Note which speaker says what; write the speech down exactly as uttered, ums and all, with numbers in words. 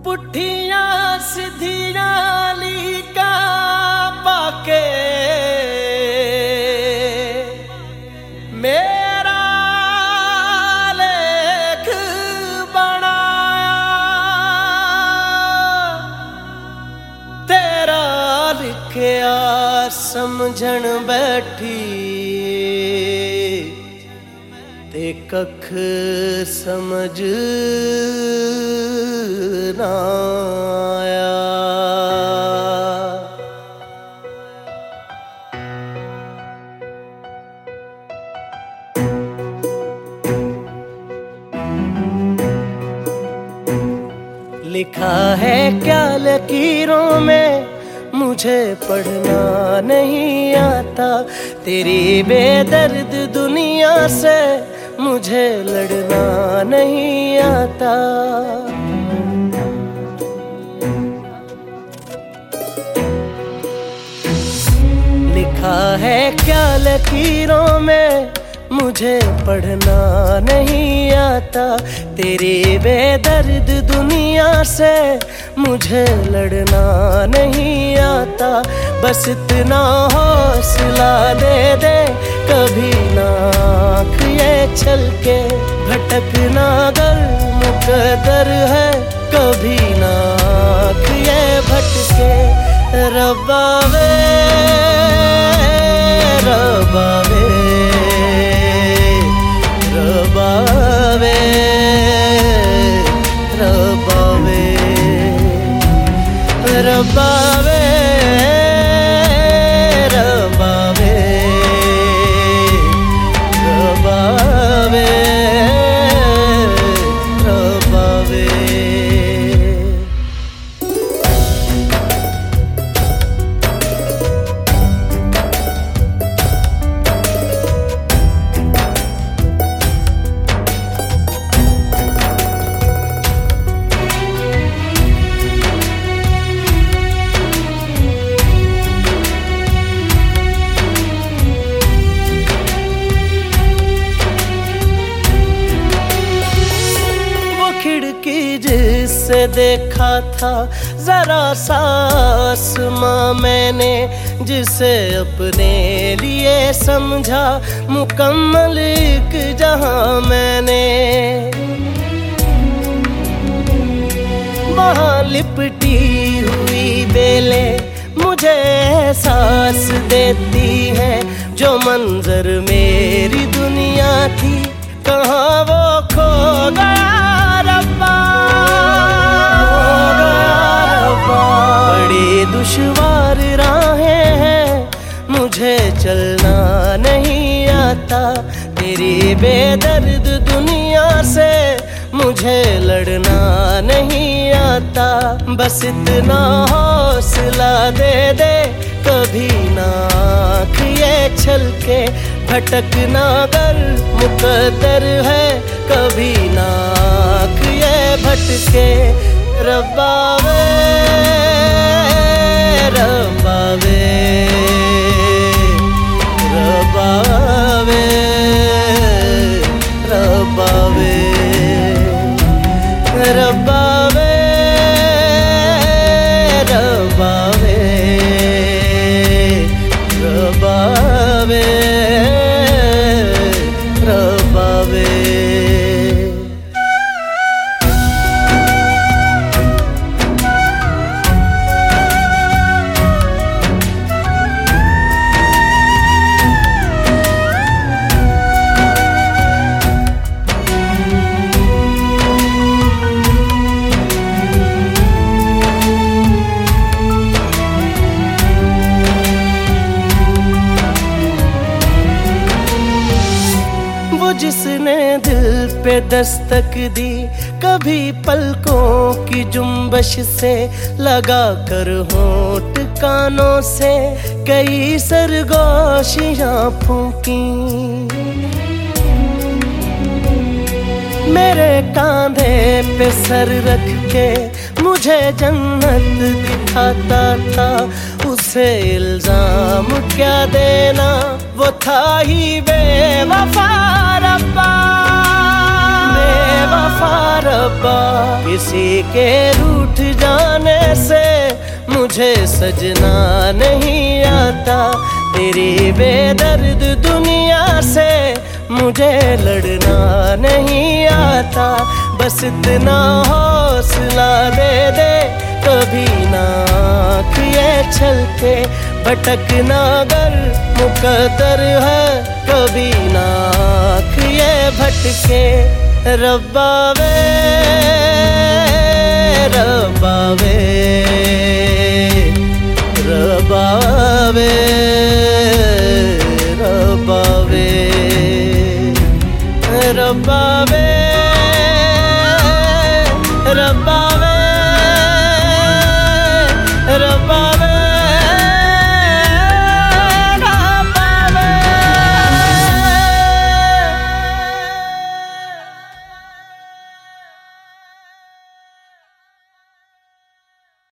Speaker 1: पुठियां सीधियां लीका पाके मेरा लेख बनाया, तेरा लिखया समझण बैठी ते कख समझ ना आया। लिखा है क्या लकीरों में मुझे पढ़ना नहीं आता, तेरी बेदर्द दुनिया से मुझे लड़ना नहीं आता। लिखा है क्या लकीरों में मुझे पढ़ना नहीं आता, तेरी बेदर्द दुनिया से मुझे लड़ना नहीं आता। बस इतना हौसला दे दे कभी ना आँख ये छलके, भटकना अगर मुकद्दर है कभी ना आँख ये भटके। रब्बा वे रब्बा वे रब्बा वे रब्बा वे रब्बा वे रब्बा वे रब्बा वे रब्बा वे। खिड़की जिससे देखा था जरा सा आसमां मैंने, जिसे अपने लिए समझा मुकम्मल एक जहां मैंने। वहां लिपटी हुई बेलें मुझे एहसास देती है, जो मंजर मेरी दुनिया थी कहाँ वो खो गया रब्बा। बड़ी दुश्वार राहें हैं मुझे चलना नहीं आता, तेरी बेदर्द दुनिया से मुझे लड़ना नहीं आता। बस इतना हौसला दे दे कभी ना आँख ये छलके, भटकना अगर मुकद्दर है कभी ना आँख ये भटके। रब्बा वे रब्बा वे रब्बा वे रब्बा वे रब्बा वे रब्बा वे रब्बा वे रब्बा वे। जिसने दिल पे दस्तक दी कभी पलकों की जुम्बश से, लगा कर होंठ कानों से कई सरगोशियां फूंकी। मेरे कांधे पे सर रख के मुझे जन्नत दिखाता था, उसे इल्जाम क्या देना वो था ही बेवफा रब्बा बेवफा रब्बा। रब्बा। किसी के रूठ जाने से मुझे सजना नहीं आता, तेरी बेदर्द दुनिया से मुझे लड़ना नहीं आता। बस इतना हौसला दे दे, कभी ना आँख ये छलके, भटकना अगर मुकद्दर है, कभी ना आँख ये भटके। रब्बा वे रब्बा वे रब्बा वे रब्बा वे रब्बा वे रब्बा